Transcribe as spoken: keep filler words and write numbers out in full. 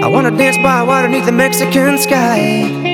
I wanna dance by water beneath the Mexican sky.